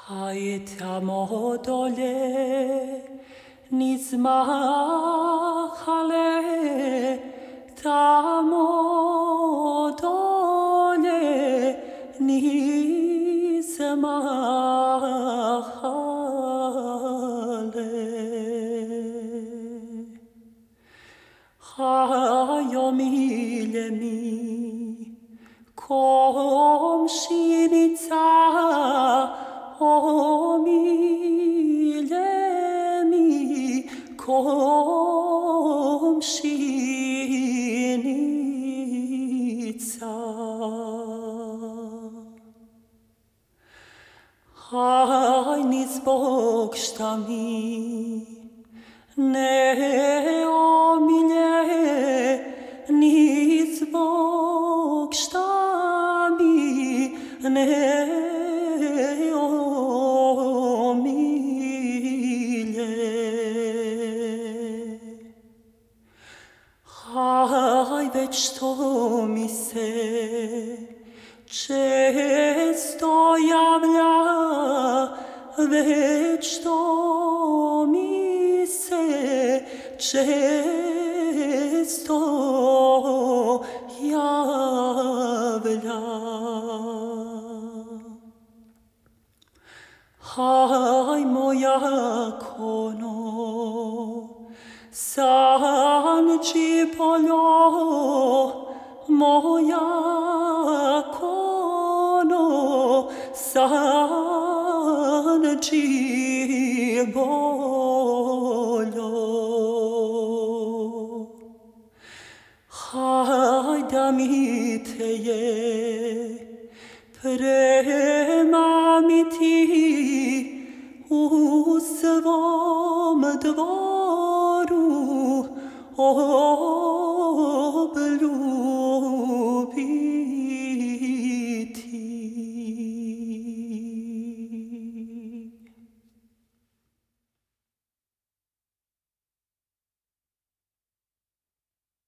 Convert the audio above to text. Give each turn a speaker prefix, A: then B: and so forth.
A: Haytamo dole nizmahale, tamo dole nizmahale. Hayomilemi komšinica, omilemi komšinica. Hajni zbog šta mi ne omilje, ni zbog šta mi ne već to mi se često javlja, već to mi se često javlja. Hajmo jakono sanči poljo, moja kono sanči boljo. Hajda mi te je premamiti u svom dvoru, obljubljenom.